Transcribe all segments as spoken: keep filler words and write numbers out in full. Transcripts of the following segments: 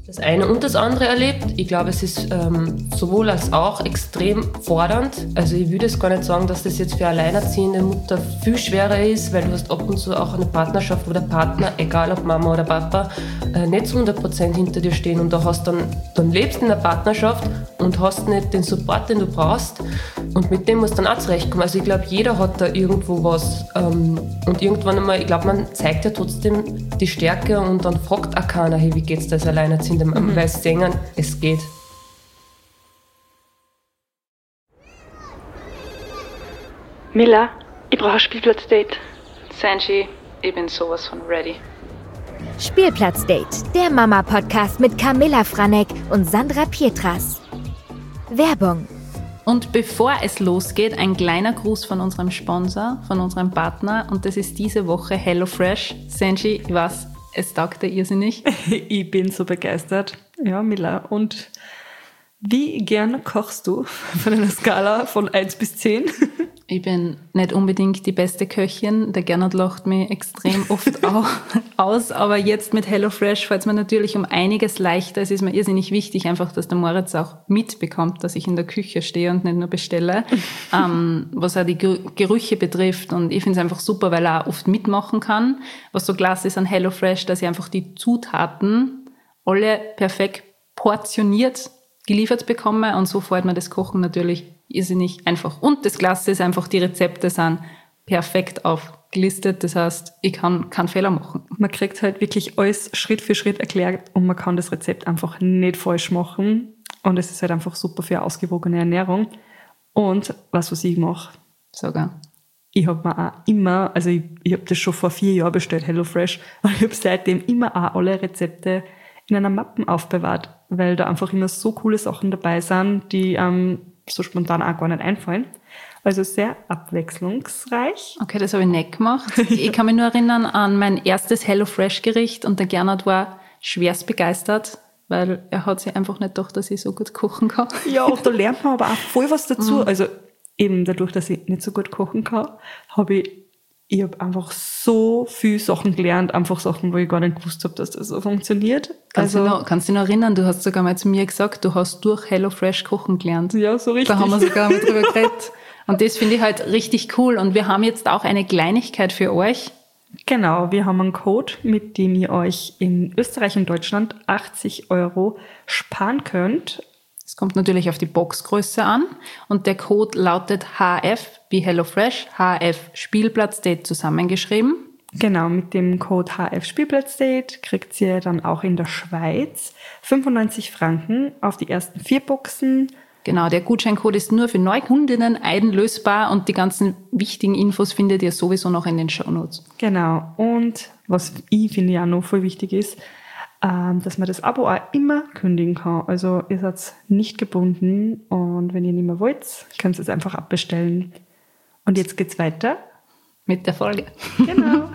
Das eine und das andere erlebt. Ich glaube, es ist ähm, sowohl als auch extrem fordernd. Also ich würde jetzt gar nicht sagen, dass das jetzt für eine alleinerziehende Mutter viel schwerer ist, weil du hast ab und zu auch eine Partnerschaft, wo der Partner, egal ob Mama oder Papa, äh, nicht zu hundert Prozent hinter dir stehen und da hast dann, dann lebst in der Partnerschaft und hast nicht den Support, den du brauchst und mit dem musst du dann auch zurechtkommen. Also ich glaube, jeder hat da irgendwo was ähm, und irgendwann einmal, ich glaube, man zeigt ja trotzdem die Stärke und dann fragt auch keiner, hey, wie geht's da als Alleinerziehende? Mhm. Weil sie singen, es geht. Mila, ich brauche ein Spielplatzdate. Sanji, ich bin sowas von ready. Spielplatzdate, der Mama-Podcast mit Camilla Franek und Sandra Pietras. Werbung. Und bevor es losgeht, ein kleiner Gruß von unserem Sponsor, von unserem Partner. Und das ist diese Woche HelloFresh. Sanji, ich weiß, es taugt dir irrsinnig. Ich bin so begeistert. Ja, Mila. Und wie gern kochst du von einer Skala von eins bis zehn? Ich bin nicht unbedingt die beste Köchin. Der Gernot lacht mich extrem oft auch aus. Aber jetzt mit HelloFresh fällt es mir natürlich um einiges leichter. Es ist mir irrsinnig wichtig, einfach, dass der Moritz auch mitbekommt, dass ich in der Küche stehe und nicht nur bestelle, ähm, was auch die Gerüche betrifft. Und ich finde es einfach super, weil er auch oft mitmachen kann. Was so klasse ist an HelloFresh, dass ich einfach die Zutaten alle perfekt portioniert geliefert bekomme. Und so fällt mir das Kochen natürlich irrsinnig einfach. Und das Klasse ist einfach, die Rezepte sind perfekt aufgelistet. Das heißt, ich kann keinen Fehler machen. Man kriegt halt wirklich alles Schritt für Schritt erklärt und man kann das Rezept einfach nicht falsch machen. Und es ist halt einfach super für eine ausgewogene Ernährung. Und was, was ich mache? Sogar. Ich habe mir auch immer, also ich, ich habe das schon vor vier Jahren bestellt, HelloFresh, und ich habe seitdem immer auch alle Rezepte in einer Mappen aufbewahrt, weil da einfach immer so coole Sachen dabei sind, die ähm, so spontan auch gar nicht einfallen. Also sehr abwechslungsreich. Okay, das habe ich nicht gemacht. Ich kann mich nur erinnern an mein erstes HelloFresh-Gericht und der Gernot war schwerst begeistert, weil er hat sich einfach nicht gedacht, dass ich so gut kochen kann. Ja, da lernt man aber auch voll was dazu. Mhm. Also eben dadurch, dass ich nicht so gut kochen kann, habe ich Ich habe einfach so viele Sachen gelernt, einfach Sachen, wo ich gar nicht gewusst habe, dass das so funktioniert. Kannst, also, du noch, kannst du dich noch erinnern, du hast sogar mal zu mir gesagt, du hast durch HelloFresh kochen gelernt. Ja, so richtig. Da haben wir sogar mal drüber geredet. Und das finde ich halt richtig cool. Und wir haben jetzt auch eine Kleinigkeit für euch. Genau, wir haben einen Code, mit dem ihr euch in Österreich und Deutschland achtzig Euro sparen könnt. Es kommt natürlich auf die Boxgröße an und der Code lautet H F wie HelloFresh, H F Spielplatzdate zusammengeschrieben. Genau, mit dem Code H F Spielplatzdate kriegt ihr dann auch in der Schweiz fünfundneunzig Franken auf die ersten vier Boxen. Genau, der Gutscheincode ist nur für Neukundinnen einlösbar und die ganzen wichtigen Infos findet ihr sowieso noch in den Shownotes. Genau, und was ich finde ja noch voll wichtig ist, dass man das Abo auch immer kündigen kann. Also ihr seid nicht gebunden und wenn ihr nicht mehr wollt, könnt ihr es einfach abbestellen. Und jetzt geht's weiter mit der Folge. Genau.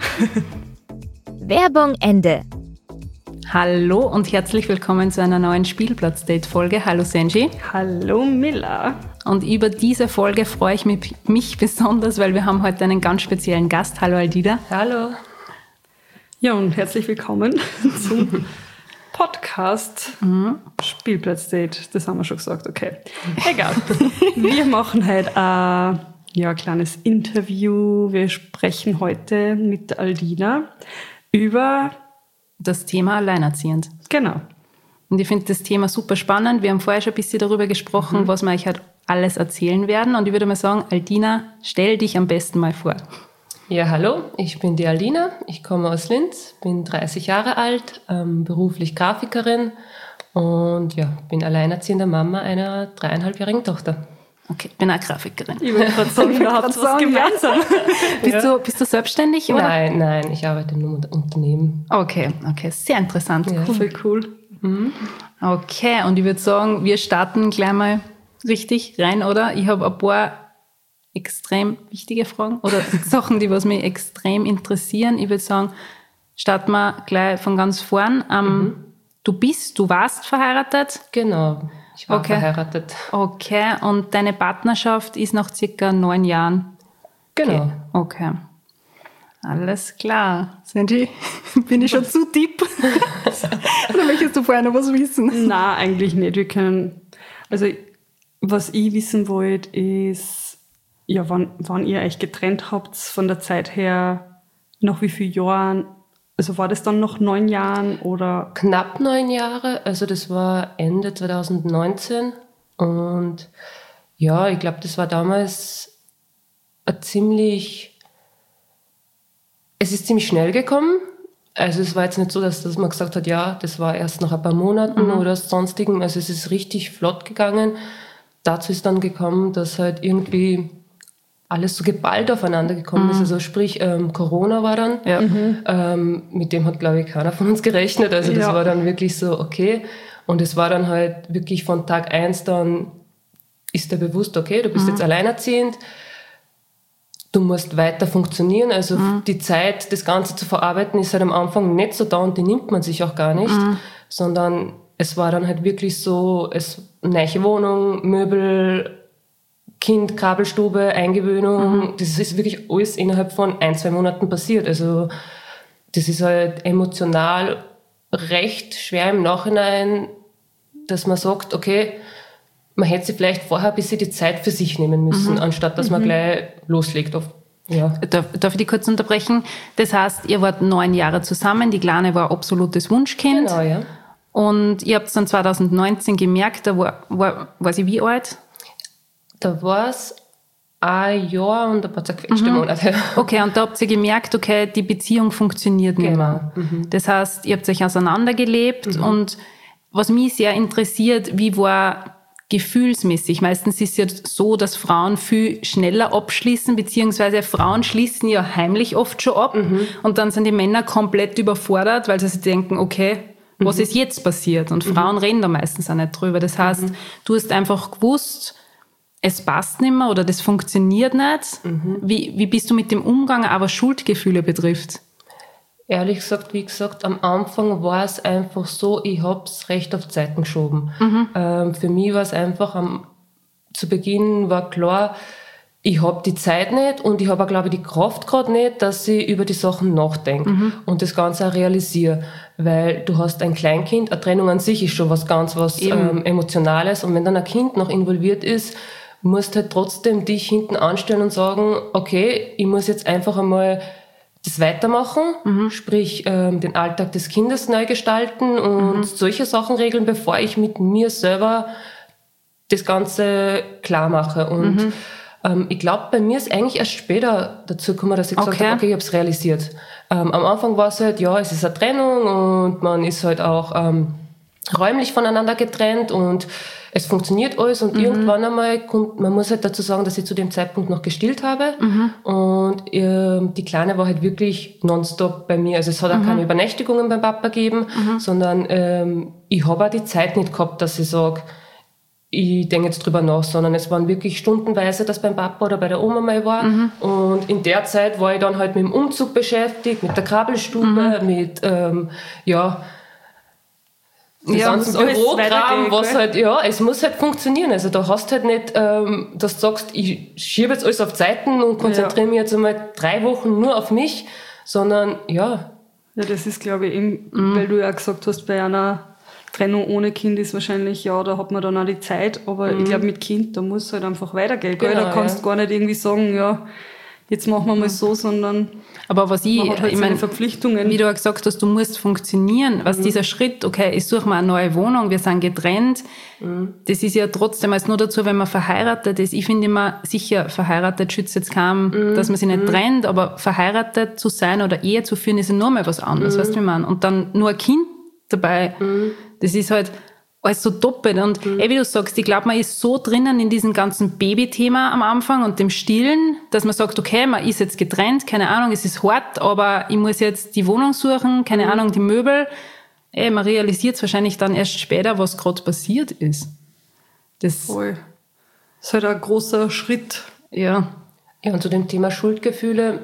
Werbung Ende. Hallo und herzlich willkommen zu einer neuen Spielplatz-Date-Folge. Hallo Sanji. Hallo Mila. Und über diese Folge freue ich mich, mich besonders, weil wir haben heute einen ganz speziellen Gast. Hallo Aldida. Hallo. Ja, und herzlich willkommen zum Podcast mhm. Spielplatzdate. Das haben wir schon gesagt, okay. Egal. Wir machen heute ein ja, kleines Interview. Wir sprechen heute mit Aldina über das Thema Alleinerziehend. Genau. Und ich finde das Thema super spannend. Wir haben vorher schon ein bisschen darüber gesprochen, mhm. was wir euch halt alles erzählen werden. Und ich würde mal sagen, Aldina, stell dich am besten mal vor. Ja, hallo, ich bin die Aldina, ich komme aus Linz, bin dreißig Jahre alt, ähm, beruflich Grafikerin und ja, bin alleinerziehende Mama einer dreieinhalbjährigen Tochter. Okay, ich bin auch Grafikerin. Ich will gerade sagen, wir haben was gemeinsam. bist, ja. du, bist du selbstständig? Oder? Nein, nein, ich arbeite nur mit Unternehmen. Okay, okay, sehr interessant. Ja. Voll cool. Mhm. Okay, und ich würde sagen, wir starten gleich mal richtig rein, oder? Ich habe ein paar extrem wichtige Fragen oder Sachen, die was mich extrem interessieren. Ich würde sagen, starten wir gleich von ganz vorn. Ähm, mhm. Du bist, du warst verheiratet? Genau, ich war okay. verheiratet. Okay, und deine Partnerschaft ist nach circa neun Jahren? Genau. Okay. okay. Alles klar. Sandy, bin ich schon zu deep? Oder möchtest du vorher noch was wissen? Nein, eigentlich nicht. Wir können, also was ich wissen wollte, ist, ja, wann, wann ihr euch getrennt habt, von der Zeit her, nach wie vielen Jahren? Also war das dann noch neun Jahren oder? Knapp neun Jahre, also das war Ende zwanzig neunzehn und ja, ich glaube, das war damals ein ziemlich, es ist ziemlich schnell gekommen. Also es war jetzt nicht so, dass, dass man gesagt hat, ja, das war erst nach ein paar Monaten mhm. oder sonstigen. Also es ist richtig flott gegangen. Dazu ist dann gekommen, dass halt irgendwie alles so geballt aufeinander gekommen mhm. ist. Also sprich, ähm, Corona war dann. Ja. Mhm. Ähm, mit dem hat, glaube ich, keiner von uns gerechnet. Also das ja. war dann wirklich so, okay. Und es war dann halt wirklich von Tag eins dann, ist dir bewusst, okay, du bist mhm. jetzt alleinerziehend. Du musst weiter funktionieren, also mhm. die Zeit, das Ganze zu verarbeiten, ist halt am Anfang nicht so da und die nimmt man sich auch gar nicht, mhm. sondern es war dann halt wirklich so, es neue Wohnung, Möbel, Kind, Kabelstube, Eingewöhnung, mhm. das ist wirklich alles innerhalb von ein, zwei Monaten passiert. Also das ist halt emotional recht schwer im Nachhinein, dass man sagt, okay, man hätte sich vielleicht vorher ein bisschen die Zeit für sich nehmen müssen, mhm. anstatt dass man mhm. gleich loslegt. Auf, ja. Darf, darf ich dich kurz unterbrechen? Das heißt, ihr wart neun Jahre zusammen, die Kleine war ein absolutes Wunschkind. Genau, ja. Und ihr habt dann zwanzig neunzehn gemerkt, da war, war, war sie wie alt? Da war es ein Jahr und ein paar zerquetschte mhm. Monate. Okay, und da habt ihr gemerkt, okay, die Beziehung funktioniert nicht mehr. Genau. Mhm. Das heißt, ihr habt euch auseinandergelebt mhm. und was mich sehr interessiert, wie war gefühlsmäßig. Meistens ist es ja so, dass Frauen viel schneller abschließen, beziehungsweise Frauen schließen ja heimlich oft schon ab mhm. und dann sind die Männer komplett überfordert, weil sie sich denken, okay, mhm. was ist jetzt passiert? Und mhm. Frauen reden da meistens auch nicht drüber. Das heißt, mhm. du hast einfach gewusst, es passt nicht mehr oder das funktioniert nicht. Mhm. Wie, wie bist du mit dem Umgang, aber was Schuldgefühle betrifft? Ehrlich gesagt, wie gesagt, am Anfang war es einfach so, ich hab's recht auf Zeiten geschoben. Mhm. Ähm, für mich war es einfach, am, zu Beginn war klar, ich hab die Zeit nicht und ich habe auch, glaube ich, die Kraft gerade nicht, dass ich über die Sachen nachdenke mhm. und das Ganze auch realisiere. Weil du hast ein Kleinkind, eine Trennung an sich ist schon was ganz was ähm, Emotionales und wenn dann ein Kind noch involviert ist, musst halt trotzdem dich hinten anstellen und sagen, okay, ich muss jetzt einfach einmal das weitermachen, mhm. sprich ähm, den Alltag des Kindes neu gestalten und mhm. solche Sachen regeln, bevor ich mit mir selber das Ganze klar mache. Und mhm. ähm, ich glaube, bei mir ist eigentlich erst später dazu gekommen, dass ich gesagt okay. habe, okay, ich habe es realisiert. Ähm, am Anfang war es halt, ja, es ist eine Trennung und man ist halt auch ähm, räumlich voneinander getrennt und es funktioniert alles und mhm. irgendwann einmal kommt, man muss halt dazu sagen, dass ich zu dem Zeitpunkt noch gestillt habe mhm. und äh, die Kleine war halt wirklich nonstop bei mir, also es hat auch mhm. keine Übernächtigungen beim Papa gegeben, mhm. sondern ähm, ich habe auch die Zeit nicht gehabt, dass ich sage, ich denke jetzt drüber nach, sondern es waren wirklich stundenweise, dass beim Papa oder bei der Oma mal war mhm. und in der Zeit war ich dann halt mit dem Umzug beschäftigt, mit der Kabelstube, mhm. mit, ähm, ja, das ja, ganze Bürokram, was halt, ja, es muss halt funktionieren. Also da hast halt nicht, ähm, dass du sagst, ich schiebe jetzt alles auf Zeiten und konzentriere ja. mich jetzt einmal drei Wochen nur auf mich, sondern, ja. Ja, das ist, glaube ich, eben, mhm. weil du ja gesagt hast, bei einer Trennung ohne Kind ist wahrscheinlich, ja, da hat man dann auch die Zeit, aber mhm. ich glaube, mit Kind, da muss es halt einfach weitergehen. Genau, da kannst du ja. gar nicht irgendwie sagen, ja, jetzt machen wir mal so, sondern aber was ich, man hat halt ich meine, Verpflichtungen. Wie du auch gesagt hast, du musst funktionieren. Was mhm. dieser Schritt, okay, ich suche mir eine neue Wohnung, wir sind getrennt, mhm. das ist ja trotzdem als nur dazu, wenn man verheiratet ist. Ich finde immer, sicher, verheiratet schützt jetzt kaum, mhm. dass man sich nicht mhm. trennt, aber verheiratet zu sein oder Ehe zu führen, ist ja nur mal was anderes, mhm. weißt du, wie man. Und dann nur ein Kind dabei, mhm. das ist halt alles so doppelt. Und mhm. eh, wie du sagst, ich glaube, man ist so drinnen in diesem ganzen Baby-Thema am Anfang und dem Stillen, dass man sagt, okay, man ist jetzt getrennt, keine Ahnung, es ist hart, aber ich muss jetzt die Wohnung suchen, keine mhm. Ahnung, die Möbel. Eh, man realisiert es wahrscheinlich dann erst später, was gerade passiert ist. Das Voll. Das ist halt ein großer Schritt. Ja. Ja, und zu dem Thema Schuldgefühle,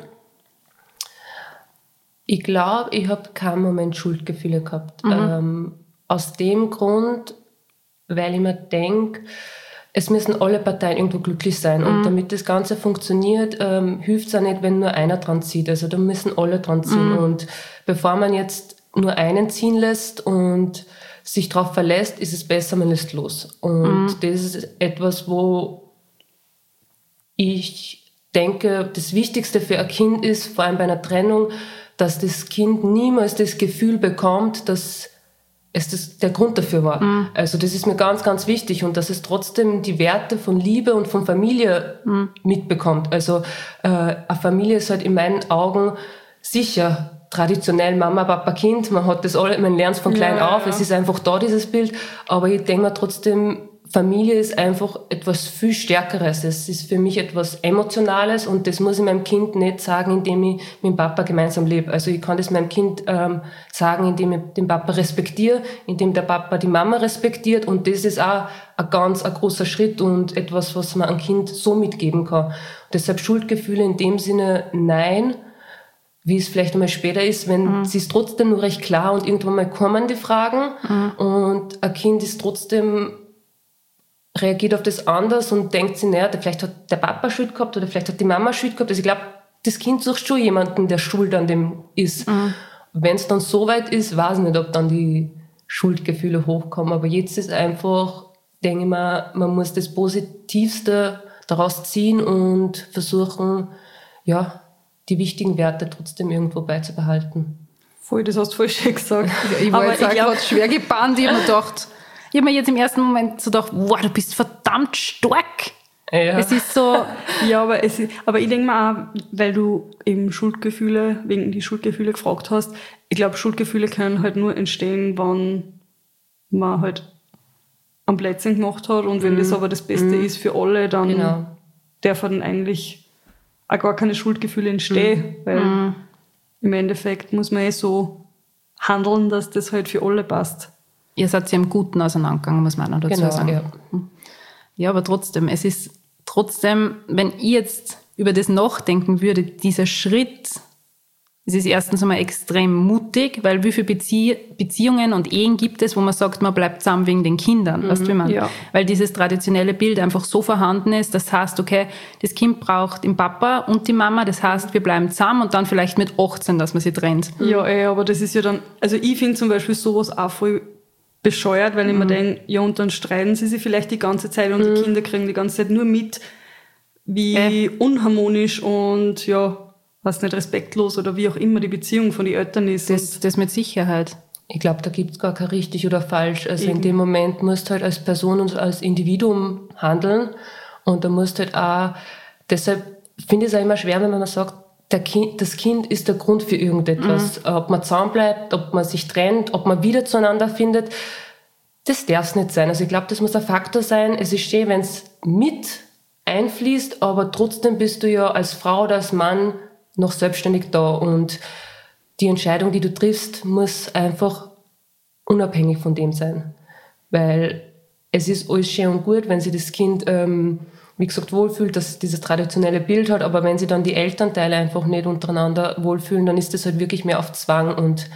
ich glaube, ich habe keinen Moment Schuldgefühle gehabt. Mhm. Ähm, Aus dem Grund, weil ich mir denke, es müssen alle Parteien irgendwo glücklich sein. Mhm. Und damit das Ganze funktioniert, ähm, hilft es auch nicht, wenn nur einer dran zieht. Also da müssen alle dran ziehen. Mhm. Und bevor man jetzt nur einen ziehen lässt und sich darauf verlässt, ist es besser, man lässt los. Und mhm. das ist etwas, wo ich denke, das Wichtigste für ein Kind ist, vor allem bei einer Trennung, dass das Kind niemals das Gefühl bekommt, dass es das der Grund dafür war. Mhm. Also das ist mir ganz, ganz wichtig und dass es trotzdem die Werte von Liebe und von Familie mhm. mitbekommt. Also äh, eine Familie ist halt in meinen Augen sicher traditionell Mama, Papa, Kind. Man hat das alle, man lernt es von klein ja, auf. Ja. Es ist einfach da, dieses Bild. Aber ich denke mir trotzdem, Familie ist einfach etwas viel Stärkeres. Es ist für mich etwas Emotionales und das muss ich meinem Kind nicht sagen, indem ich mit dem Papa gemeinsam lebe. Also ich kann das meinem Kind ähm, sagen, indem ich den Papa respektiere, indem der Papa die Mama respektiert und das ist auch ein ganz ein großer Schritt und etwas, was man einem Kind so mitgeben kann. Und deshalb Schuldgefühle in dem Sinne nein, wie es vielleicht einmal später ist, wenn mhm. sie ist trotzdem nur recht klar und irgendwann mal kommen die Fragen mhm. und ein Kind ist trotzdem reagiert auf das anders und denkt sich, naja, vielleicht hat der Papa Schuld gehabt oder vielleicht hat die Mama Schuld gehabt. Also ich glaube, das Kind sucht schon jemanden, der schuld an dem ist. Mhm. Wenn es dann so weit ist, weiß ich nicht, ob dann die Schuldgefühle hochkommen. Aber jetzt ist einfach, denke ich mal, man muss das Positivste daraus ziehen und versuchen, ja, die wichtigen Werte trotzdem irgendwo beizubehalten. Voll, das hast du voll schön gesagt. Ja, ich war jetzt gerade schwer gebannt. Ich habe mir gedacht, ich habe mir jetzt im ersten Moment so gedacht, wow, du bist verdammt stark. Ja. Es ist so... Ja, aber, es ist, aber ich denke mir auch, weil du eben Schuldgefühle, wegen die Schuldgefühle gefragt hast, ich glaube, Schuldgefühle können halt nur entstehen, wenn man halt am Plätzchen gemacht hat und wenn mm. das aber das Beste mm. ist für alle, dann genau. darf dann eigentlich auch gar keine Schuldgefühle entstehen, mm. weil mm. im Endeffekt muss man eh so handeln, dass das halt für alle passt. Ihr seid ja im Guten auseinandergegangen, muss man auch noch dazu genau, sagen. Ja. ja, aber trotzdem, es ist trotzdem, wenn ich jetzt über das nachdenken würde, dieser Schritt, es ist erstens einmal extrem mutig, weil wie viele Bezie- Beziehungen und Ehen gibt es, wo man sagt, man bleibt zusammen wegen den Kindern, mhm, weißt du, wie man? Ja. Weil dieses traditionelle Bild einfach so vorhanden ist, das heißt, okay, das Kind braucht den Papa und die Mama, das heißt, wir bleiben zusammen und dann vielleicht mit achtzehn, dass man sie trennt. Ja, ey, aber das ist ja dann, also ich finde zum Beispiel sowas auch voll bescheuert, weil ich mhm. mir denke, ja, und dann streiten sie sich vielleicht die ganze Zeit und mhm. die Kinder kriegen die ganze Zeit nur mit, wie äh. unharmonisch und ja, was nicht respektlos oder wie auch immer die Beziehung von den Eltern ist. Das, das mit Sicherheit. Ich glaube, da gibt's gar kein richtig oder falsch. Also Eben. in dem Moment musst du halt als Person und als Individuum handeln und da musst du halt auch, deshalb finde ich es auch immer schwer, wenn man sagt, der Kind, das Kind ist der Grund für irgendetwas. Mhm. Ob man zusammenbleibt, ob man sich trennt, ob man wieder zueinander findet, das darf es nicht sein. Also ich glaube, das muss ein Faktor sein. Es ist schön, wenn es mit einfließt, aber trotzdem bist du ja als Frau oder als Mann noch selbstständig da und die Entscheidung, die du triffst, muss einfach unabhängig von dem sein. Weil es ist alles schön und gut, wenn sich das Kind, ähm, wie gesagt, wohlfühlt, dass es dieses traditionelle Bild hat, aber wenn sie dann die Elternteile einfach nicht untereinander wohlfühlen, dann ist das halt wirklich mehr auf Zwang und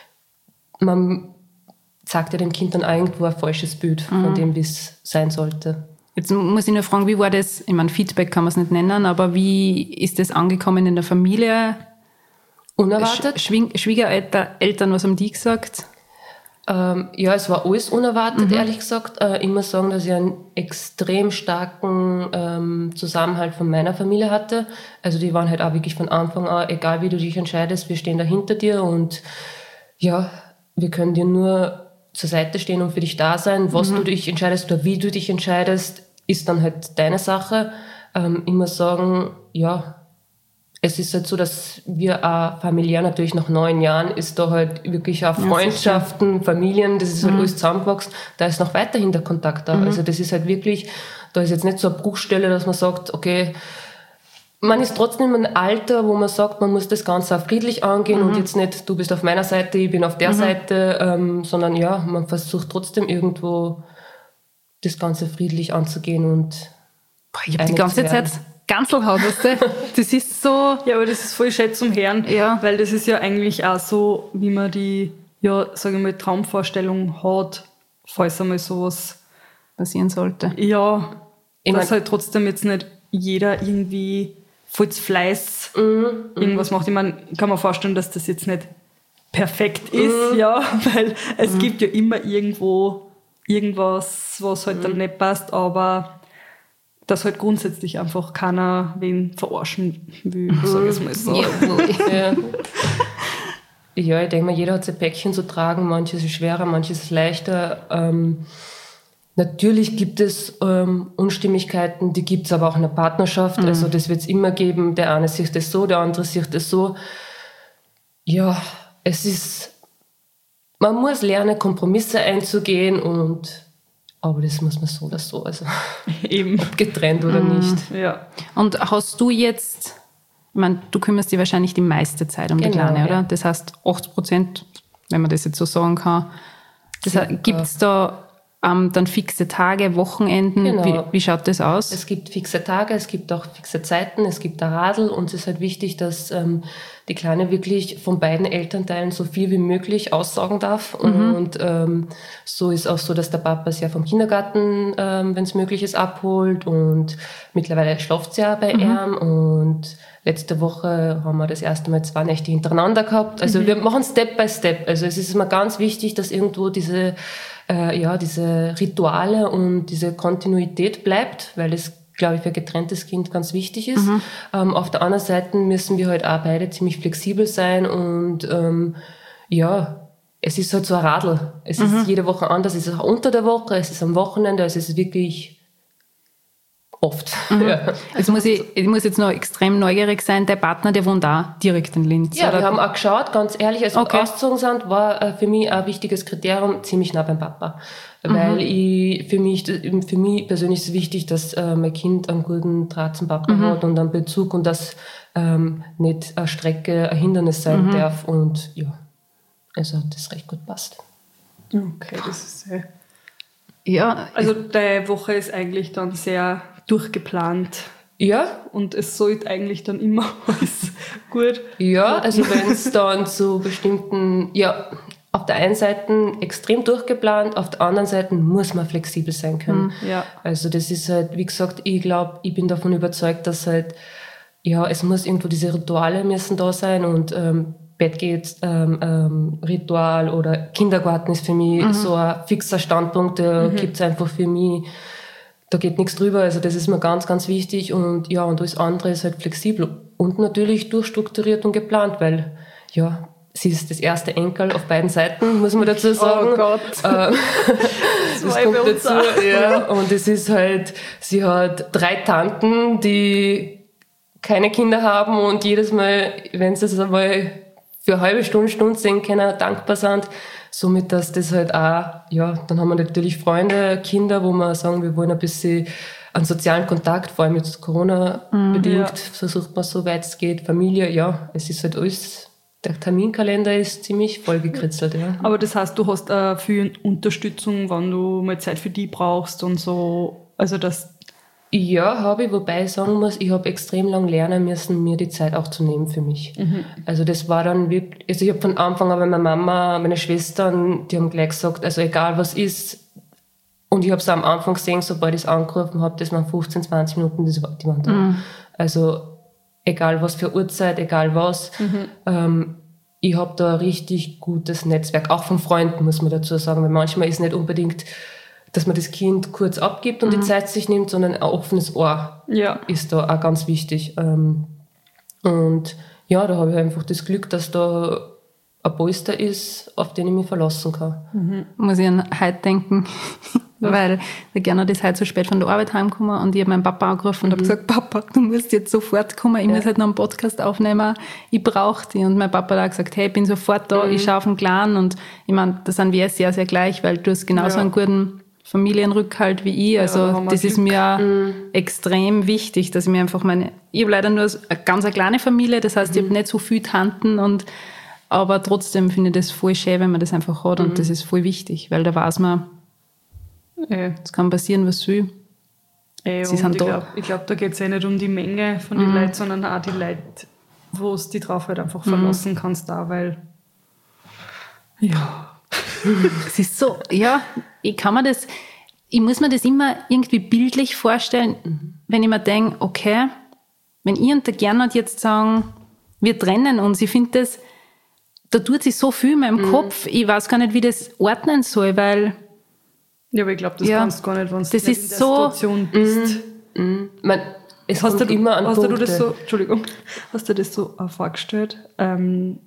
man sagt ja dem Kind dann irgendwo ein falsches Bild von mhm. dem, wie es sein sollte. Jetzt muss ich nur fragen, wie war das, ich meine, Feedback kann man es nicht nennen, aber wie ist das angekommen in der Familie? Unerwartet. Schwie- Schwiegereltern, was haben die gesagt? Ähm, ja, es war alles unerwartet, mhm. ehrlich gesagt. Äh, ich muss sagen, dass ich einen extrem starken ähm, Zusammenhalt von meiner Familie hatte. Also die waren halt auch wirklich von Anfang an, egal wie du dich entscheidest, wir stehen da hinter dir und ja, wir können dir nur zur Seite stehen und für dich da sein. Was mhm. du dich entscheidest oder wie du dich entscheidest, ist dann halt deine Sache. Ähm, ich muss sagen, ja, es ist halt so, dass wir auch familiär natürlich nach neun Jahren ist da halt wirklich auch Freundschaften, ja, Familien, das ist halt mhm. alles zusammengewachsen. Da ist noch weiterhin der Kontakt da. Mhm. Also das ist halt wirklich, da ist jetzt nicht so eine Bruchstelle, dass man sagt, okay, man ist trotzdem in einem Alter, wo man sagt, man muss das Ganze auch friedlich angehen mhm. und jetzt nicht, du bist auf meiner Seite, ich bin auf der mhm. Seite, ähm, sondern ja, man versucht trotzdem irgendwo das Ganze friedlich anzugehen und boah, ich habe die ganze Zeit Ganzelhaut, weißt du? Das ist so... Ja, aber das ist voll schön zum Hören, ja. Weil das ist ja eigentlich auch so, wie man die, ja, sage ich mal, Traumvorstellung hat, falls einmal sowas passieren sollte. Ja, Ich dass mein, halt trotzdem jetzt nicht jeder irgendwie vollz Fleiß mm, irgendwas macht. Ich meine, ich kann mir vorstellen, dass das jetzt nicht perfekt ist, mm. ja, weil es mm. gibt ja immer irgendwo irgendwas, was halt mm. dann nicht passt, aber dass halt grundsätzlich einfach keiner wen verarschen will, mm. sag ich mal so. Ja. Ja, ich denke mal, jeder hat sein Päckchen zu tragen, manches ist schwerer, manches ist leichter. Ähm, natürlich gibt es ähm, Unstimmigkeiten, die gibt es aber auch in der Partnerschaft, mhm. also das wird es immer geben, der eine sieht das so, der andere sieht das so. Ja, es ist, man muss lernen, Kompromisse einzugehen, und aber das muss man so oder so, also eben ob getrennt oder mhm. nicht. Ja. Und hast du jetzt... Ich meine, du kümmerst dich wahrscheinlich die meiste Zeit um genau, die Kleine, oder? Ja. Das heißt, achtzig Prozent, wenn man das jetzt so sagen kann. Gibt es da ähm, dann fixe Tage, Wochenenden? Genau. Wie, wie schaut das aus? Es gibt fixe Tage, es gibt auch fixe Zeiten, es gibt ein Radl, und es ist halt wichtig, dass ähm, die Kleine wirklich von beiden Elternteilen so viel wie möglich aussaugen darf. Mhm. Und ähm, so ist auch so, dass der Papa sie ja vom Kindergarten, ähm, wenn es möglich ist, abholt, und mittlerweile schlaft sie ja bei mhm. ihm, und letzte Woche haben wir das erste Mal zwei Nächte hintereinander gehabt. Also mhm. wir machen Step by Step. Also es ist immer ganz wichtig, dass irgendwo diese, äh, ja, diese Rituale und diese Kontinuität bleibt, weil es, glaube ich, für ein getrenntes Kind ganz wichtig ist. Mhm. Ähm, auf der anderen Seite müssen wir halt auch beide ziemlich flexibel sein, und ähm, ja, es ist halt so ein Radl. Es mhm. ist jede Woche anders. Es ist auch unter der Woche, es ist am Wochenende, also es ist wirklich oft. Mhm. Ja. Also muss ich, ich muss jetzt noch extrem neugierig sein, der Partner, der wohnt da direkt in Linz. Ja, oder? Wir haben auch geschaut, ganz ehrlich, als okay. wir ausgezogen sind, war äh, für mich ein wichtiges Kriterium, ziemlich nah beim Papa. Mhm. Weil ich, für mich, für mich persönlich ist es wichtig, dass äh, mein Kind einen guten Draht zum Papa mhm. hat und einen Bezug, und dass ähm, nicht eine Strecke ein Hindernis sein mhm. darf, und ja, also das recht gut passt. Okay, das ist sehr... Ja, also deine Woche ist eigentlich dann sehr durchgeplant. Ja. Und es sollte eigentlich dann immer alles gut. Ja, also wenn es dann zu bestimmten, ja, auf der einen Seite extrem durchgeplant, auf der anderen Seite muss man flexibel sein können. Mhm, ja. Also das ist halt, wie gesagt, ich glaube, ich bin davon überzeugt, dass halt, ja, es muss irgendwo diese Rituale müssen da sein, und ähm, Bett geht, ähm, ähm, Ritual oder Kindergarten ist für mich mhm. so ein fixer Standpunkt, der mhm. gibt es einfach für mich. Da geht nichts drüber, also das ist mir ganz, ganz wichtig, und ja, und alles andere ist halt flexibel und natürlich durchstrukturiert und geplant, weil, ja, sie ist das erste Enkel auf beiden Seiten, muss man dazu sagen. Oh Gott. Ähm, das kommt dazu, ja, und es ist halt, sie hat drei Tanten, die keine Kinder haben, und jedes Mal, wenn sie es einmal für eine halbe Stunde, Stunde sehen können, dankbar sind. Somit, dass das halt auch, ja, dann haben wir natürlich Freunde, Kinder, wo wir sagen, wir wollen ein bisschen einen sozialen Kontakt, vor allem jetzt Corona mhm, bedingt, ja. versucht man so weit es geht, Familie, ja, es ist halt alles, der Terminkalender ist ziemlich vollgekritzelt, ja. Aber das heißt, du hast auch viel Unterstützung, wenn du mal Zeit für die brauchst und so, also das... Ja, habe ich, wobei ich sagen muss, ich habe extrem lang lernen müssen, mir die Zeit auch zu nehmen für mich. Mhm. Also das war dann wirklich, also ich habe von Anfang an, meine Mama, meine Schwestern, die haben gleich gesagt, also egal was ist, und ich habe es am Anfang gesehen, sobald ich es angerufen habe, das waren fünfzehn, zwanzig Minuten, das war, die waren da. Mhm. Also egal was für Uhrzeit, egal was, mhm. ähm, ich habe da ein richtig gutes Netzwerk, auch von Freunden, muss man dazu sagen, weil manchmal ist nicht unbedingt, dass man das Kind kurz abgibt und mhm. die Zeit sich nimmt, sondern ein offenes Ohr ja. ist da auch ganz wichtig. Und ja, da habe ich einfach das Glück, dass da ein Polster ist, auf den ich mich verlassen kann. Mhm. Muss ich an heute denken, weil der Gernot ist heute so spät von der Arbeit heimgekommen, und ich habe meinen Papa angerufen und mhm. habe gesagt, Papa, du musst jetzt sofort kommen, ich ja. muss halt noch einen Podcast aufnehmen, ich brauche dich. Und mein Papa hat gesagt, hey, ich bin sofort da, mhm. ich schaue auf den Kleinen, und ich meine, da sind wir sehr, sehr gleich, weil du hast genauso ja. einen guten Familienrückhalt wie ich, also ja, das ist mir mhm. extrem wichtig, dass ich mir einfach meine, ich habe leider nur eine ganz eine kleine Familie, das heißt, mhm. ich habe nicht so viele Tanten, und aber trotzdem finde ich das voll schön, wenn man das einfach hat, mhm. und das ist voll wichtig, weil da weiß man, ja. es kann passieren, was will. Ja, Sie sind ich glaube, glaub, da geht es ja nicht um die Menge von den mhm. Leuten, sondern auch die Leute, wo es die drauf halt einfach verlassen mhm. kannst, da, weil ja. Es ist so, ja, ich kann mir das, ich muss mir das immer irgendwie bildlich vorstellen, mhm. wenn ich mir denke, okay, wenn ich und der Gernot jetzt sagen, wir trennen uns, ich finde das, da tut sich so viel in meinem mhm. Kopf, ich weiß gar nicht, wie das ordnen soll, weil... Ja, aber ich glaube, das ja, kannst du gar nicht, wenn du nicht in der so, Situation bist. Mhm. Mhm. Man, es hast kommt du, immer an hast Punkte. du das so, Entschuldigung, hast du das so äh, vorgestellt, ähm,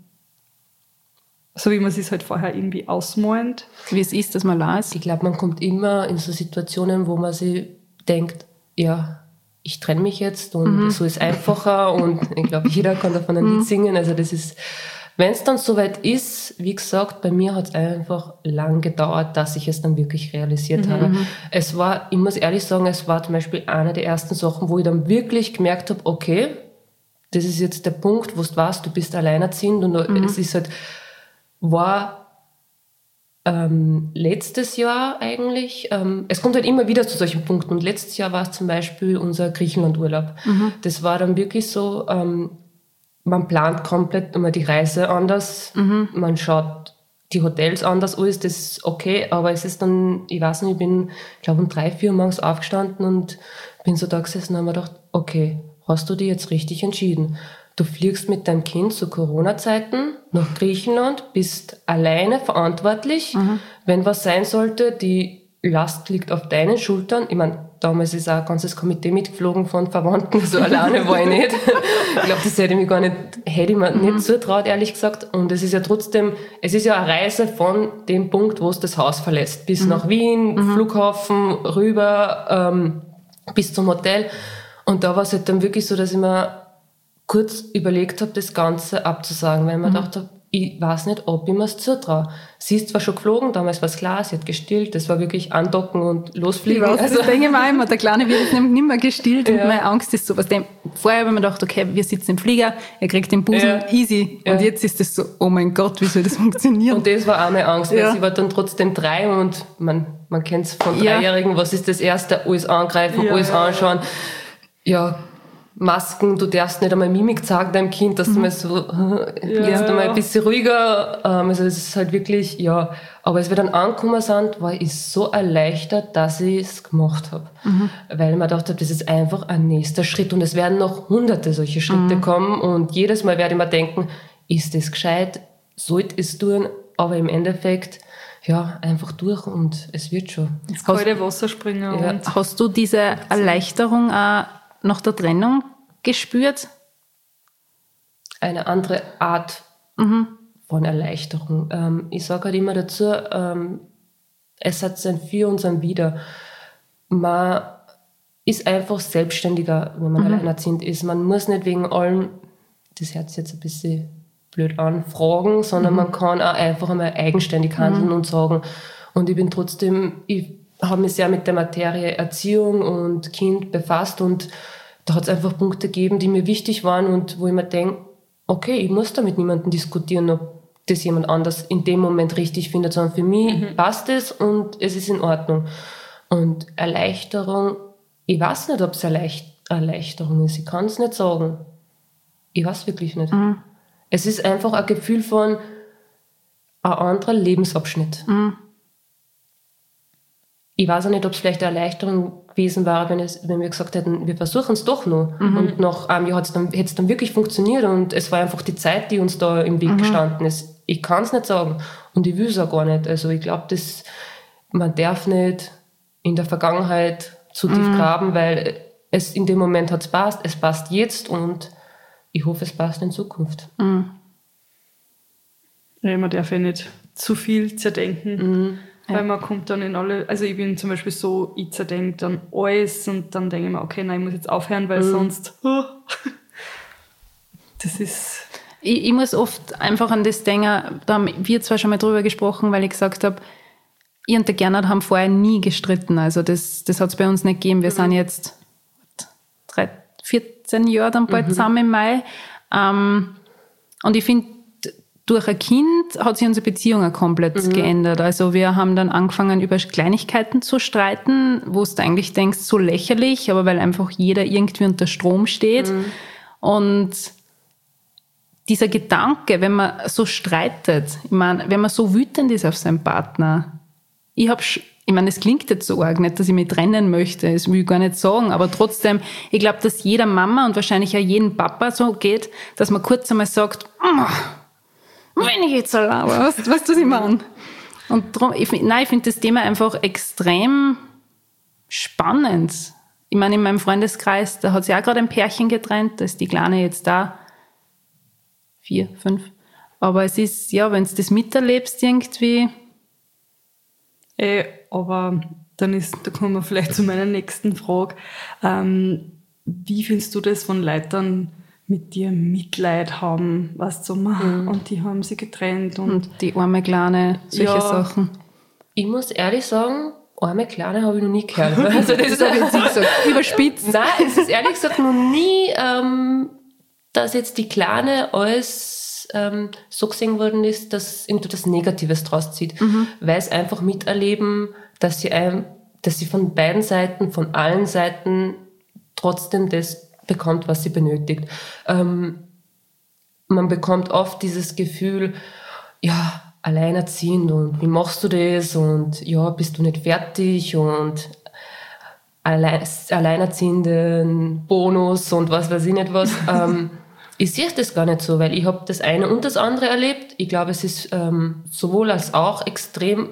so wie man es halt vorher irgendwie ausmalt? Wie es ist, dass man las? Ich glaube, man kommt immer in so Situationen, wo man sich denkt, ja, ich trenne mich jetzt und mhm. so ist einfacher und ich glaube, jeder kann davon ein Lied singen. Also das ist, wenn es dann soweit ist, wie gesagt, bei mir hat es einfach lang gedauert, dass ich es dann wirklich realisiert mhm. habe. Es war, ich muss ehrlich sagen, es war zum Beispiel eine der ersten Sachen, wo ich dann wirklich gemerkt habe, okay, das ist jetzt der Punkt, wo du weißt, du bist alleinerziehend und mhm. es ist halt, war ähm, letztes Jahr eigentlich, ähm, es kommt halt immer wieder zu solchen Punkten und letztes Jahr war es zum Beispiel unser Griechenland-Urlaub. Mhm. Das war dann wirklich so, ähm, man plant komplett immer die Reise anders, mhm. man schaut die Hotels anders, alles, das ist okay, aber es ist dann, ich weiß nicht, ich bin, glaube um drei, vier Uhr morgens aufgestanden und bin so da gesessen und habe mir gedacht, okay, hast du dich jetzt richtig entschieden? Du fliegst mit deinem Kind zu Corona-Zeiten nach Griechenland, bist alleine verantwortlich. Mhm. Wenn was sein sollte, die Last liegt auf deinen Schultern. Ich meine, damals ist auch ein ganzes Komitee mitgeflogen von Verwandten, so alleine war ich nicht. Ich glaube, das hätte ich mir gar nicht, hätte ich mir mhm. nicht zutraut, ehrlich gesagt. Und es ist ja trotzdem, es ist ja eine Reise von dem Punkt, wo es das Haus verlässt, bis mhm. nach Wien, mhm. Flughafen, rüber, ähm, bis zum Hotel. Und da war es halt dann wirklich so, dass ich mir kurz überlegt habe, das Ganze abzusagen, weil ich mir mhm. gedacht habe, ich weiß nicht, ob ich mir es zutraue. Sie ist zwar schon geflogen, damals war es klar, sie hat gestillt, das war wirklich andocken und losfliegen. Ich weiß, also, das denke ich mir immer, der Kleine wird jetzt nämlich nicht mehr gestillt ja. und meine Angst ist so, was dem, vorher habe ich mir gedacht, okay, wir sitzen im Flieger, er kriegt den Busen, ja. easy. Ja. Und jetzt ist das so, oh mein Gott, wie soll das funktionieren? Und das war auch meine Angst, weil ja. sie war dann trotzdem drei und man, man kennt es von ja. Dreijährigen, was ist das Erste? Alles angreifen, ja. alles anschauen. Ja, Masken, du darfst nicht einmal Mimik zeigen deinem Kind, dass mhm. du mal so, ja. jetzt einmal ein bisschen ruhiger, also es ist halt wirklich, ja, aber als wir dann angekommen sind, war ich so erleichtert, dass ich es gemacht habe, mhm. weil ich mir gedacht habe, das ist einfach ein nächster Schritt und es werden noch hunderte solche Schritte mhm. kommen und jedes Mal werde ich mir denken, ist das gescheit, sollte es tun, aber im Endeffekt, ja, einfach durch und es wird schon. Ins kalte Wasser springen. Ja. Und hast du diese Erleichterung auch nach der Trennung gespürt? Eine andere Art mhm. von Erleichterung. Ähm, ich sage halt immer dazu, ähm, es hat sein Für und sein Wider. Man ist einfach selbstständiger, wenn man mhm. alleinerziehend ist. Man muss nicht wegen allem, das hört sich jetzt ein bisschen blöd an, fragen, sondern mhm. man kann auch einfach einmal eigenständig handeln mhm. und sagen. Und ich bin trotzdem, ich habe mich sehr mit der Materie Erziehung und Kind befasst und da hat es einfach Punkte gegeben, die mir wichtig waren und wo ich mir denke, okay, ich muss da mit niemandem diskutieren, ob das jemand anders in dem Moment richtig findet, sondern für mich mhm. passt es und es ist in Ordnung. Und Erleichterung, ich weiß nicht, ob es Erleicht- Erleichterung ist, ich kann es nicht sagen. Ich weiß wirklich nicht. Mhm. Es ist einfach ein Gefühl von ein anderer Lebensabschnitt. Mhm. Ich weiß auch nicht, ob es vielleicht eine Erleichterung gewesen wäre, wenn, es, wenn wir gesagt hätten, wir versuchen es doch noch. Mhm. Und nach einem Jahr hätte es dann wirklich funktioniert und es war einfach die Zeit, die uns da im Weg mhm. gestanden ist. Ich kann es nicht sagen und ich will es auch gar nicht. Also ich glaube, man darf nicht in der Vergangenheit zu tief mhm. graben, weil es in dem Moment hat es passt, es passt jetzt und ich hoffe, es passt in Zukunft. Mhm. Ja, man darf ja nicht zu viel zerdenken. Mhm. Weil man kommt dann in alle, also ich bin zum Beispiel so, ich zerdenke dann alles und dann denke ich mir, okay, nein, ich muss jetzt aufhören, weil mhm. sonst, oh, das ist... Ich, ich muss oft einfach an das denken, da haben wir zwar schon mal drüber gesprochen, weil ich gesagt habe, ich und der Gernot haben vorher nie gestritten, also das, das hat es bei uns nicht gegeben. Wir mhm. sind jetzt drei, vierzehn Jahre dann bald mhm. zusammen im Mai ähm, und ich finde, durch ein Kind hat sich unsere Beziehung auch komplett mhm. geändert. Also wir haben dann angefangen, über Kleinigkeiten zu streiten, wo du eigentlich denkst, so lächerlich, aber weil einfach jeder irgendwie unter Strom steht. Mhm. Und dieser Gedanke, wenn man so streitet, ich meine, wenn man so wütend ist auf seinen Partner, ich habe ich meine, es klingt jetzt so arg, nicht, dass ich mich trennen möchte, das will ich gar nicht sagen, aber trotzdem, ich glaube, dass jeder Mama und wahrscheinlich auch jedem Papa so geht, dass man kurz einmal sagt, wenn ich jetzt allein war, weißt du, was ich meine? Und darum, ich, nein, ich finde das Thema einfach extrem spannend. Ich meine, in meinem Freundeskreis, da hat sich auch gerade ein Pärchen getrennt, da ist die Kleine jetzt da, vier, fünf. Aber es ist, ja, wenn du das miterlebst irgendwie... Ey, aber dann ist, da kommen wir vielleicht zu meiner nächsten Frage. Ähm, wie findest du das, wenn Leute dann mit dir Mitleid haben, weißt du, mhm. und die haben sie getrennt und, und die arme Kleine, solche ja. Sachen. Ich muss ehrlich sagen, arme Kleine habe ich noch nie gehört. Also das ist jetzt gesagt, überspitzt. Nein, es ist ehrlich gesagt noch nie, ähm, dass jetzt die Kleine als ähm, so gesehen worden ist, dass irgendwie das Negatives draus zieht. Mhm. Weil es einfach miterleben, dass sie, ein, dass sie von beiden Seiten, von allen Seiten trotzdem das bekommt, was sie benötigt. Ähm, man bekommt oft dieses Gefühl, ja, alleinerziehend und wie machst du das und ja, bist du nicht fertig und allein, alleinerziehenden Bonus und was weiß ich nicht was. ähm, ich sehe das gar nicht so, weil ich habe das eine und das andere erlebt. Ich glaube, es ist ähm, sowohl als auch extrem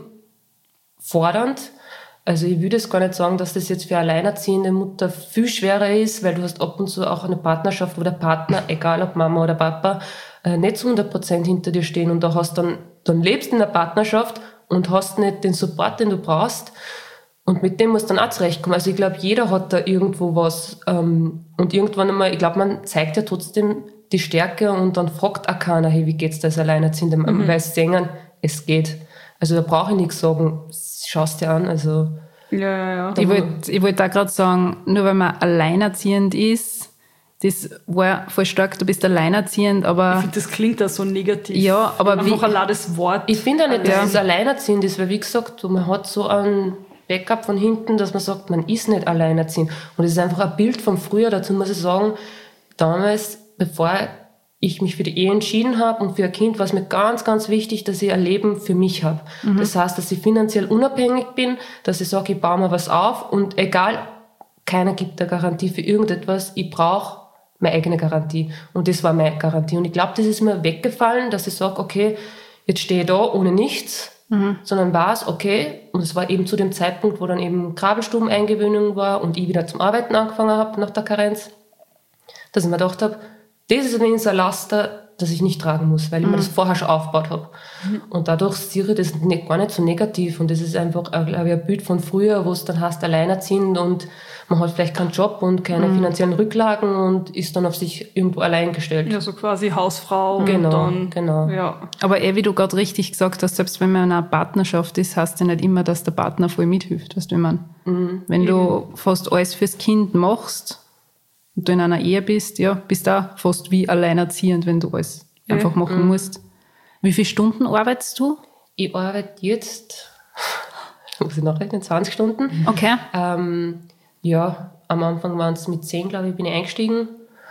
fordernd. Also ich würde es gar nicht sagen, dass das jetzt für eine alleinerziehende Mutter viel schwerer ist, weil du hast ab und zu auch eine Partnerschaft, wo der Partner, egal ob Mama oder Papa, äh, nicht zu hundert Prozent hinter dir stehen und da hast dann, dann lebst in der Partnerschaft und hast nicht den Support, den du brauchst und mit dem musst du dann auch zurechtkommen. Also ich glaube, jeder hat da irgendwo was ähm, und irgendwann einmal, ich glaube, man zeigt ja trotzdem die Stärke und dann fragt auch keiner, hey, wie geht's da als Alleinerziehende, mhm. weil sie sehen, es geht. Also da brauche ich nichts sagen, schaust dir an, also... Ja, ja, ja. Ich wollte ich wollt auch gerade sagen, nur weil man alleinerziehend ist, das war voll stark, du bist alleinerziehend, aber... Ich finde, das klingt auch so negativ. Ja, aber einfach wie... allein das Wort. Ich finde auch nicht, dass ja. es alleinerziehend ist, weil wie gesagt, man hat so ein Backup von hinten, dass man sagt, man ist nicht alleinerziehend. Und es ist einfach ein Bild von früher, dazu muss ich sagen, damals, bevor ich mich für die Ehe entschieden habe und für ein Kind, war es mir ganz, ganz wichtig, dass ich ein Leben für mich habe. Mhm. Das heißt, dass ich finanziell unabhängig bin, dass ich sage, ich baue mir was auf und egal, keiner gibt eine Garantie für irgendetwas, ich brauche meine eigene Garantie. Und das war meine Garantie. Und ich glaube, das ist mir weggefallen, dass ich sage, okay, jetzt stehe ich da ohne nichts, mhm. sondern war es, okay, und es war eben zu dem Zeitpunkt, wo dann eben Krabbelstuben-Eingewöhnung war und ich wieder zum Arbeiten angefangen habe nach der Karenz, dass ich mir gedacht habe, das ist übrigens ein Laster, das ich nicht tragen muss, weil ich mhm. mir das vorher schon aufgebaut habe. Mhm. Und dadurch sehe ich das nicht, gar nicht so negativ. Und das ist einfach, glaube ich, ein Bild von früher, wo es dann heißt, alleinerziehend und man hat vielleicht keinen Job und keine mhm. finanziellen Rücklagen und ist dann auf sich irgendwo allein gestellt. Ja, so quasi Hausfrau. Genau, und dann, genau. Ja. Aber eh, wie du gerade richtig gesagt hast, selbst wenn man in einer Partnerschaft ist, heißt ja nicht immer, dass der Partner voll mithilft, weißt du, wie man. Mhm. Wenn Eben. du fast alles fürs Kind machst, und du in einer Ehe bist, ja, bist du auch fast wie alleinerziehend, wenn du alles ja. einfach machen mhm. musst. Wie viele Stunden arbeitest du? Ich arbeite jetzt, muss ich nachrechnen, zwanzig Stunden. Okay. Ähm, ja, am Anfang waren es mit zehn, glaube ich, bin ich eingestiegen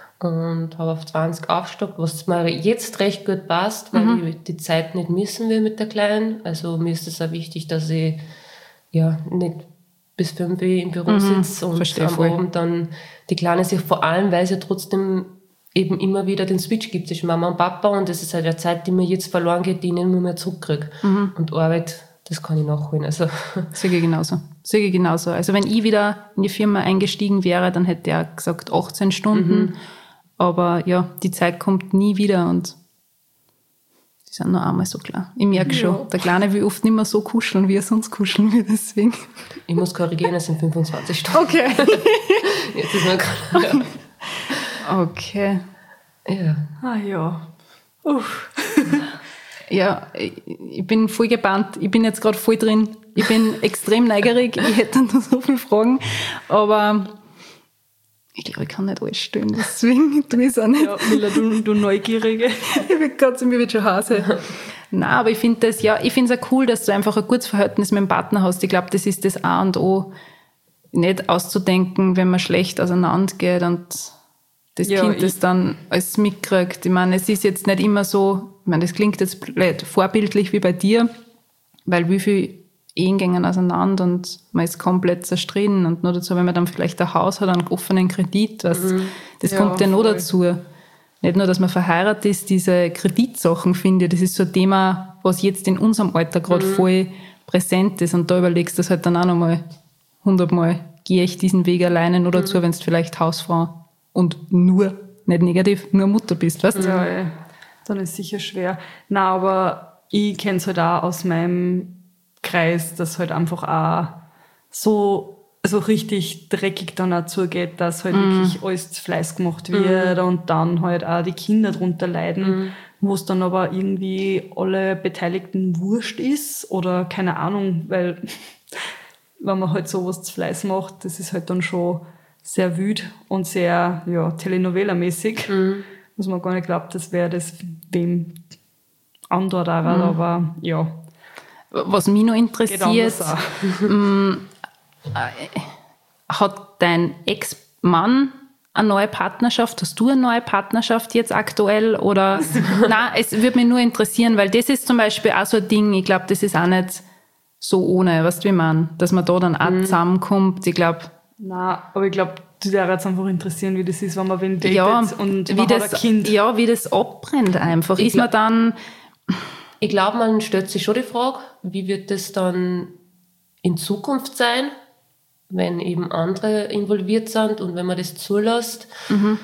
und habe auf zwanzig aufgestockt, was mir jetzt recht gut passt, weil mhm. ich die Zeit nicht missen will mit der Kleinen. Also mir ist es auch wichtig, dass ich ja nicht bis fünf Uhr im Büro mhm, sitze und am voll. Abend dann die Kleine sich vor allem, weil es ja trotzdem eben immer wieder den Switch gibt zwischen Mama und Papa und das ist halt eine Zeit, die mir jetzt verloren geht, die ich nicht mehr zurückkriege. Mhm. Und Arbeit, das kann ich nachholen. Also. Sehe ich genauso. Sehe ich genauso. Also wenn ich wieder in die Firma eingestiegen wäre, dann hätte er gesagt achtzehn Stunden. Mhm. Aber ja, die Zeit kommt nie wieder und die sind noch einmal so klar. Ich merke ja. schon, der Kleine will oft nicht mehr so kuscheln, wie er sonst kuscheln will, deswegen. Ich muss korrigieren, es sind fünfundzwanzig Stunden. Okay. Jetzt ist mir gerade, ja. Okay. Ja. Ah ja. Uff. Ja, ich bin voll gebannt. Ich bin jetzt gerade voll drin. Ich bin extrem neugierig. Ich hätte noch so viele Fragen, aber ich glaube, ich kann nicht alles stellen, deswegen tue ich es auch nicht. Ja, Mila, du, du Neugierige. Ich bin gerade zu mir wird schon Hase. Nein, aber ich finde das, ja, ich finde es auch cool, dass du einfach ein gutes Verhältnis mit dem Partner hast. Ich glaube, das ist das A und O, nicht auszudenken, wenn man schlecht auseinandergeht und das ja, Kind das dann alles mitkriegt. Ich meine, es ist jetzt nicht immer so, ich meine, das klingt jetzt blöd, vorbildlich wie bei dir, weil wie viel Ehen gehen auseinander und man ist komplett zerstritten. Und nur dazu, wenn man dann vielleicht ein Haus hat, einen offenen Kredit, was, mhm. das ja, kommt ja noch dazu. Nicht nur, dass man verheiratet ist, diese Kreditsachen, finde ich, das ist so ein Thema, was jetzt in unserem Alter gerade mhm. voll präsent ist. Und da überlegst du das halt dann auch nochmal hundertmal, gehe ich diesen Weg alleine nur dazu, mhm. wenn du vielleicht Hausfrau und nur, nicht negativ, nur Mutter bist, weißt du? Ja, ja, dann ist es sicher schwer. Na, aber ich kenne es halt auch aus meinem Kreis, dass halt einfach auch so so richtig dreckig dann auch zugeht, dass halt mm. wirklich alles zu Fleiß gemacht wird mm. und dann halt auch die Kinder drunter leiden, mm. wo es dann aber irgendwie alle Beteiligten wurscht ist oder keine Ahnung, weil wenn man halt sowas zu Fleiß macht, das ist halt dann schon sehr wüt und sehr ja, Telenovela-mäßig, mm. dass man gar nicht glaubt, das wäre das wem andauert, mm. aber ja. Was mich noch interessiert, hat dein Ex-Mann eine neue Partnerschaft? Hast du eine neue Partnerschaft jetzt aktuell? Oder nein, es würde mich nur interessieren, weil das ist zum Beispiel auch so ein Ding, ich glaube, das ist auch nicht so ohne, weißt du, wie man, dass man da dann auch mhm. zusammenkommt. Ich glaube. Nein, aber ich glaube, du würde jetzt einfach interessieren, wie das ist, wenn man wen datet ja, und wie man das, hat ein Kind. Ja, wie das abbrennt einfach. Ich ist man dann. Ich glaube, man stellt sich schon die Frage, wie wird das dann in Zukunft sein, wenn eben andere involviert sind und wenn man das zulässt. Mhm.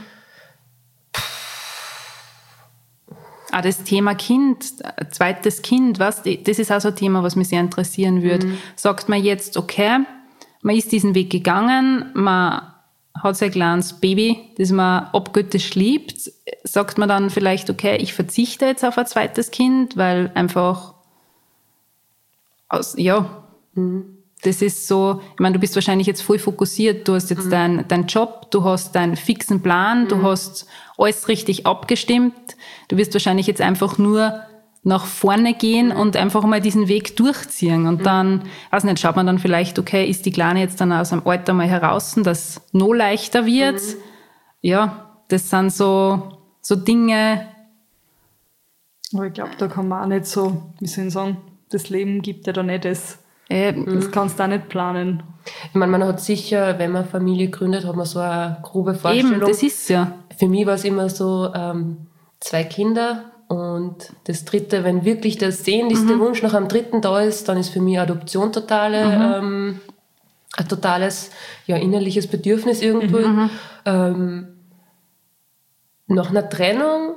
Ah, das Thema Kind, zweites Kind, was, das ist auch so ein Thema, was mich sehr interessieren würde. Mhm. Sagt man jetzt, okay, man ist diesen Weg gegangen, man hat sein kleines Baby, das man abgöttisch liebt, sagt man dann vielleicht, okay, ich verzichte jetzt auf ein zweites Kind, weil einfach, aus, ja, mhm. das ist so, ich meine, du bist wahrscheinlich jetzt voll fokussiert, du hast jetzt mhm. deinen dein Job, du hast deinen fixen Plan, mhm. du hast alles richtig abgestimmt, du wirst wahrscheinlich jetzt einfach nur nach vorne gehen mhm. und einfach mal diesen Weg durchziehen und mhm. dann, weiß nicht, schaut man dann vielleicht, okay, ist die Kleine jetzt dann aus dem Alter mal heraus, dass es noch leichter wird. Mhm. Ja, das sind so, so Dinge. Aber ich glaube, da kann man auch nicht so, wie soll ich sagen, das Leben gibt ja da nicht das. Äh, das kannst du auch nicht planen. Ich meine, man hat sicher, wenn man Familie gründet, hat man so eine grobe Vorstellung. Eben, das ist ja. Für mich war es immer so, ähm, zwei Kinder und das dritte, wenn wirklich der sehnlichste mhm. Wunsch nach einem dritten da ist, dann ist für mich Adoption totale, mhm. ähm, ein totales, ja, innerliches Bedürfnis irgendwo. Mhm. Ähm, nach einer Trennung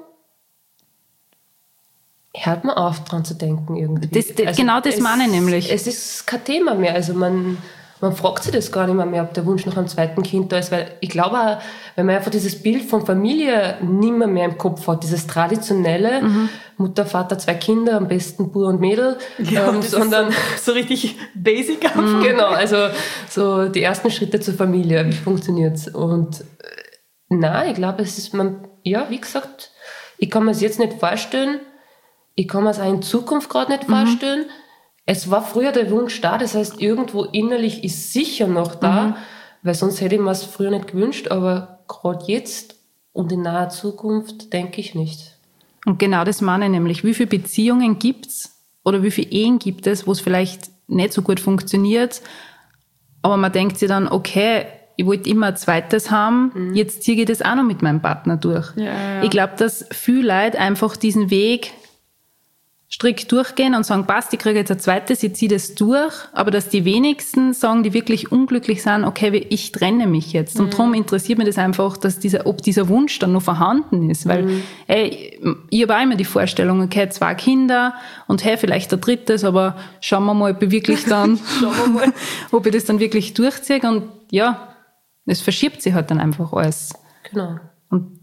hört man auf, dran zu denken irgendwie. Das, das, also genau das es, meine ich nämlich. Es ist kein Thema mehr. Also man, man fragt sich das gar nicht mehr, mehr, ob der Wunsch nach einem zweiten Kind da ist. Weil ich glaube auch, wenn man einfach dieses Bild von Familie nicht mehr, mehr im Kopf hat, dieses traditionelle, mhm. Mutter, Vater, zwei Kinder, am besten Bub und Mädel, ja, ähm, sondern so, so richtig basic einfach. Genau, also so die ersten Schritte zur Familie, wie funktioniert's? Und äh, nein, ich glaube, es ist, man, ja, wie gesagt, ich kann mir es jetzt nicht vorstellen, ich kann mir es auch in Zukunft gerade nicht mhm. vorstellen. Es war früher der Wunsch da, das heißt, irgendwo innerlich ist sicher noch da, mhm. weil sonst hätte ich mir es früher nicht gewünscht, aber gerade jetzt und in naher Zukunft denke ich nicht. Und genau das meine ich nämlich. Wie viele Beziehungen gibt's oder wie viele Ehen gibt es, wo es vielleicht nicht so gut funktioniert, aber man denkt sich dann, okay, ich wollte immer ein zweites haben, mhm. jetzt ziehe ich das auch noch mit meinem Partner durch. Ja, ja. Ich glaube, dass viele Leute einfach diesen Weg strikt durchgehen und sagen, passt, ich kriege jetzt ein zweites, ich ziehe das durch, aber dass die wenigsten sagen, die wirklich unglücklich sind, okay, ich trenne mich jetzt. Und mhm. darum interessiert mich das einfach, dass dieser, ob dieser Wunsch dann noch vorhanden ist, weil mhm. ey, ich habe auch immer die Vorstellung, okay, zwei Kinder und hey, vielleicht ein drittes, aber schauen wir mal, ob ich wirklich dann, schauen wir mal, ob ich das dann wirklich durchziehe und ja, es verschiebt sich halt dann einfach alles. Genau. Und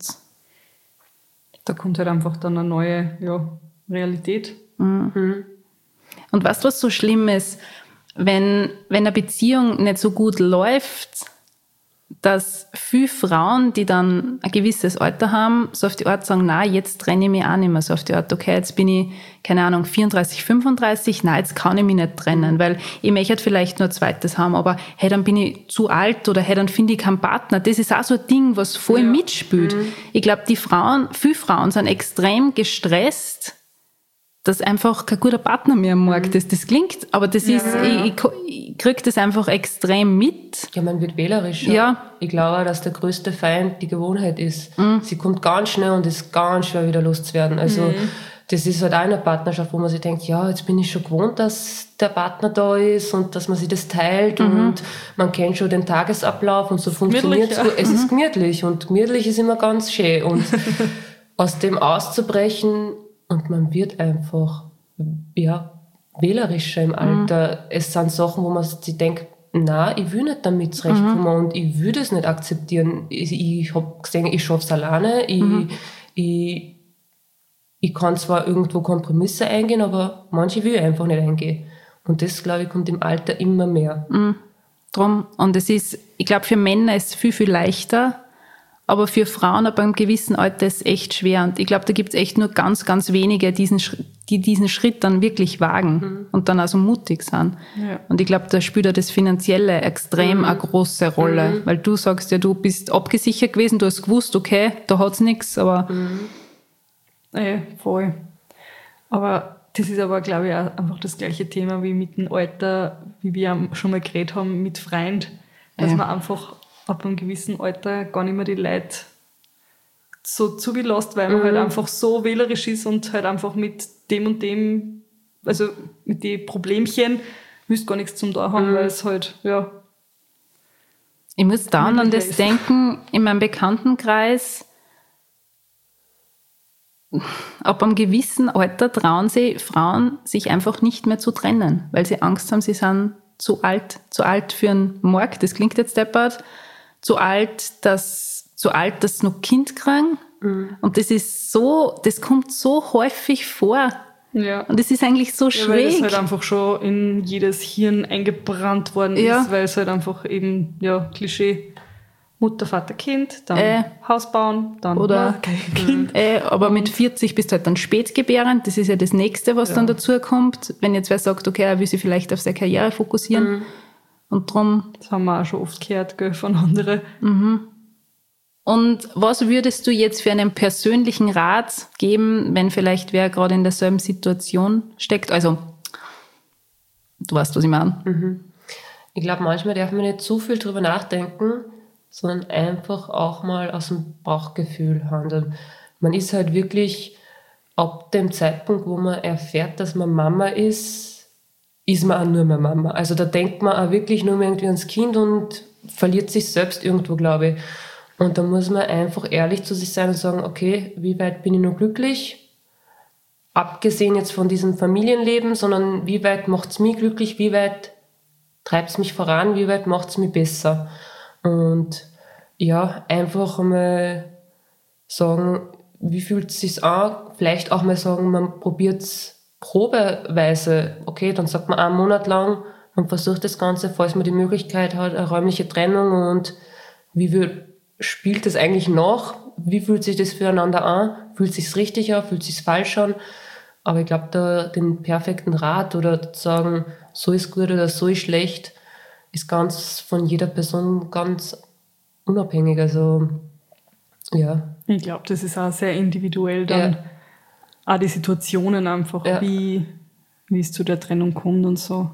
da kommt halt einfach dann eine neue, ja, Realität. Mhm. Und weißt du, was so schlimm ist, wenn, wenn eine Beziehung nicht so gut läuft, dass viele Frauen, die dann ein gewisses Alter haben, so auf die Art sagen, na, jetzt trenne ich mich auch nicht mehr. So auf die Art, okay, jetzt bin ich, keine Ahnung, vierunddreißig, fünfunddreißig, nein, jetzt kann ich mich nicht trennen, weil ich möchte vielleicht nur ein zweites haben, aber hey, dann bin ich zu alt oder hey, dann finde ich keinen Partner. Das ist auch so ein Ding, was voll ja. mitspielt. Mhm. Ich glaube, die Frauen, viele Frauen sind extrem gestresst, dass einfach kein guter Partner mehr am Markt ist. Das klingt, aber das Ja, ist, ja, ja. ich, ich, ich kriege das einfach extrem mit. Ja, man wird wählerischer. Ja. Ich glaube, dass der größte Feind die Gewohnheit ist. Mhm. Sie kommt ganz schnell und ist ganz schwer wieder loszuwerden. Also mhm. das ist halt auch eine Partnerschaft, wo man sich denkt, ja, jetzt bin ich schon gewohnt, dass der Partner da ist und dass man sich das teilt mhm. und man kennt schon den Tagesablauf und so funktioniert es. Ja. Es mhm. ist gemütlich und gemütlich ist immer ganz schön. Und aus dem auszubrechen und man wird einfach ja, wählerischer im Alter. Mhm. Es sind Sachen, wo man sich denkt, na, ich will nicht damit zurechtkommen mhm. und ich will das nicht akzeptieren. Ich, ich habe gesehen, ich schaffe es alleine. Ich, mhm. ich, ich kann zwar irgendwo Kompromisse eingehen, aber manche will ich einfach nicht eingehen. Und das, glaube ich, kommt im Alter immer mehr. Mhm. Drum. Und es ist, ich glaube, für Männer ist es viel, viel leichter, aber für Frauen ab einem gewissen Alter ist es echt schwer. Und ich glaube, da gibt es echt nur ganz, ganz wenige, diesen, die diesen Schritt dann wirklich wagen mhm. und dann also mutig sind. Ja. Und ich glaube, da spielt ja das Finanzielle extrem mhm. eine große Rolle. Mhm. Weil du sagst ja, du bist abgesichert gewesen, du hast gewusst, okay, da hat es nichts, aber... Mhm. Ja, voll. Aber das ist aber, glaube ich, auch einfach das gleiche Thema wie mit dem Alter, wie wir schon mal geredet haben, mit Freund, dass ja. man einfach ab einem gewissen Alter gar nicht mehr die Leute so zugelässt, weil man mhm. halt einfach so wählerisch ist und halt einfach mit dem und dem, also mit den Problemchen, müsst gar nichts zum da haben, mhm. weil es halt, ja. Ich muss da an das denken, in meinem Bekanntenkreis, ab einem gewissen Alter trauen sie Frauen, sich einfach nicht mehr zu trennen, weil sie Angst haben, sie sind zu alt, zu alt für einen Markt, das klingt jetzt deppert, zu alt, dass, zu alt, dass sie noch Kind kriegen. Mhm. Und das ist so, das kommt so häufig vor. Ja. Und das ist eigentlich so schräg. Ja, weil es halt einfach schon in jedes Hirn eingebrannt worden ja. ist, weil es halt einfach eben, ja, Klischee, Mutter, Vater, Kind, dann äh, Haus bauen, dann oder, kein Kind. Äh, aber mit vierzig bist du halt dann spätgebärend, das ist ja das Nächste, was ja. dann dazu kommt. Wenn jetzt wer sagt, okay, er will sich vielleicht auf seine Karriere fokussieren. Mhm. Und drum... Das haben wir auch schon oft gehört, gell, von anderen. Mhm. Und was würdest du jetzt für einen persönlichen Rat geben, wenn vielleicht wer gerade in derselben Situation steckt? Also, du weißt, was ich meine. Mhm. Ich glaube, manchmal darf man nicht zu viel drüber nachdenken, sondern einfach auch mal aus dem Bauchgefühl handeln. Man ist halt wirklich ab dem Zeitpunkt, wo man erfährt, dass man Mama ist, ist man auch nur mehr Mama. Also da denkt man auch wirklich nur mehr irgendwie ans Kind und verliert sich selbst irgendwo, glaube ich. Und da muss man einfach ehrlich zu sich sein und sagen, okay, wie weit bin ich noch glücklich? Abgesehen jetzt von diesem Familienleben, sondern wie weit macht es mich glücklich? Wie weit treibt es mich voran? Wie weit macht es mich besser? Und ja, einfach einmal sagen, wie fühlt es sich an? Vielleicht auch mal sagen, man probiert es probeweise. Okay, dann sagt man einen Monat lang, man versucht das Ganze, falls man die Möglichkeit hat, eine räumliche Trennung und wie wird, spielt das eigentlich nach? Wie fühlt sich das füreinander an? Fühlt es sich richtig an? Fühlt es sich falsch an? Aber ich glaube, da den perfekten Rat oder zu sagen, so ist gut oder so ist schlecht, ist ganz von jeder Person ganz unabhängig. Also, ja. Ich glaube, das ist auch sehr individuell dann. Ja. Auch die Situationen einfach, ja. wie, wie es zu der Trennung kommt und so.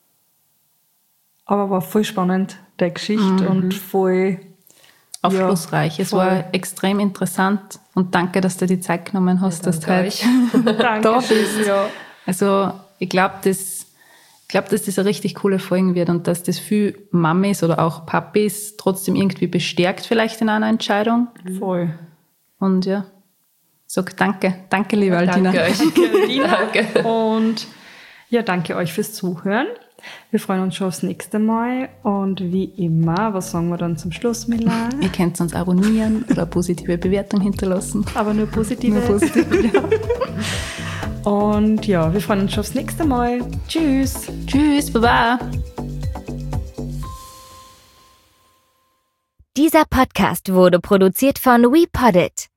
Aber war voll spannend, der Geschichte, mhm. und voll aufschlussreich. Ja, es war extrem interessant und danke, dass du die Zeit genommen hast, ja, dass du heute da bist. Ja. Also ich glaube, dass, ich glaub, dass das eine richtig coole Folge wird und dass das viel Mamis oder auch Papis trotzdem irgendwie bestärkt vielleicht in einer Entscheidung. Voll. Und ja, sag danke. Danke, liebe ja, Altina. Danke euch. Danke. Und ja, danke euch fürs Zuhören. Wir freuen uns schon aufs nächste Mal. Und wie immer, was sagen wir dann zum Schluss, Milan? Ihr könnt uns abonnieren oder eine positive Bewertung hinterlassen. Aber nur positive. Nur positive, ja. Und ja, wir freuen uns schon aufs nächste Mal. Tschüss. Tschüss, baba. Dieser Podcast wurde produziert von WePoddit.